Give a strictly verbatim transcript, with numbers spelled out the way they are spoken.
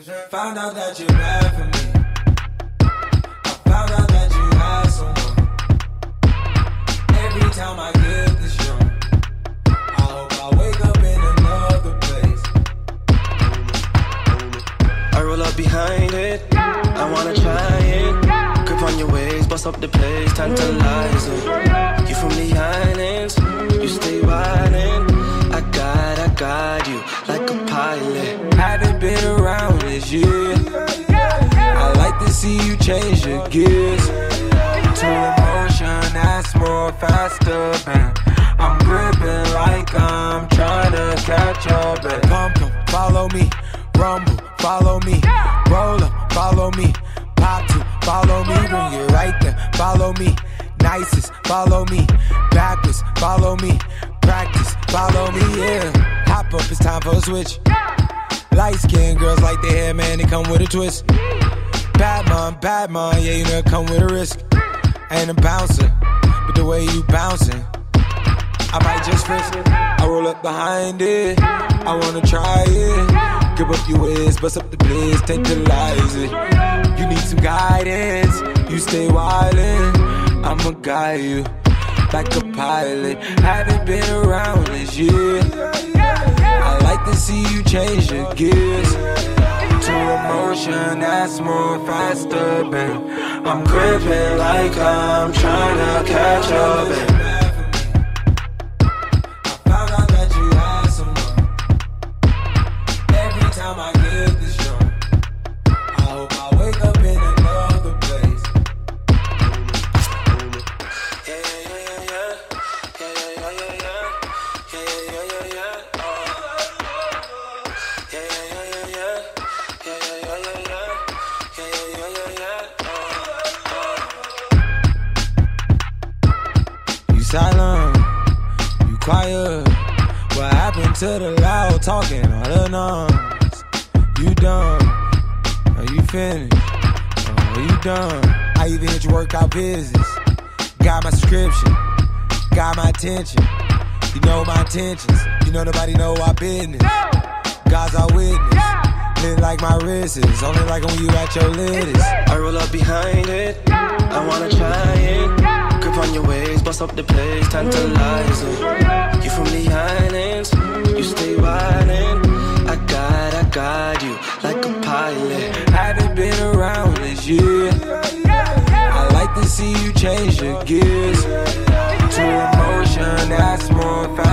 Found out that you're bad for me. I found out that you had someone. Every time I get this drunk, I hope I wake up in another place. I roll up behind it, I wanna try it. Grip on your waist, bust up the place, tantalizing. You from the islands, you stay wildin'. I got, I got you like a pilot. Haven't been around this year. I like to see you change your gears to emotion that's more faster, man. I'm gripping like I'm trying to catch up, man. Come, come, follow me. Rumble, follow me. Roll up, follow me. Pop to, follow me. Bring it right there, follow me. Nicest, follow me. Backwards, follow me. Practice, follow me, yeah. Hop up, it's time for a switch. Light skinned girls like their hair, man, they come with a twist. Bad mom, bad mom, yeah, you know, come with a risk. Ain't a bouncer, but the way you bouncing, I might just frisk it. I roll up behind it, I wanna try it. Grip up your waist, bust up the place, tantalize it. You need some guidance, you stay wildin', I'ma guide you like a pilot. Haven't been around this year. I like to see you change your gears to emotion that's more faster, babe. I'm gripping like I'm trying to catch up, babe. I found out that you had someone. Every time I get this drunk, I hope I wake up in another place. Yeah, yeah, yeah, yeah, yeah, yeah, yeah, yeah, yeah, yeah, yeah, yeah, yeah, yeah. Silent, you quiet. What happened to the loud talking? All the numbers. You done? Are you finished? Are you done? I even hit your workout business. Got my subscription. Got my attention. You know my intentions. You know nobody know our business. God's our witness. Lit like my wrist is. Only like when you at your latest. I roll up behind it, I wanna try it. Grip on your waist, bust up the place, tantalizing. You from the islands, you stay wildin'. I got, I got you like a pilot. Haven't been around this year. I like to see you change your gears to emotion that's more fast.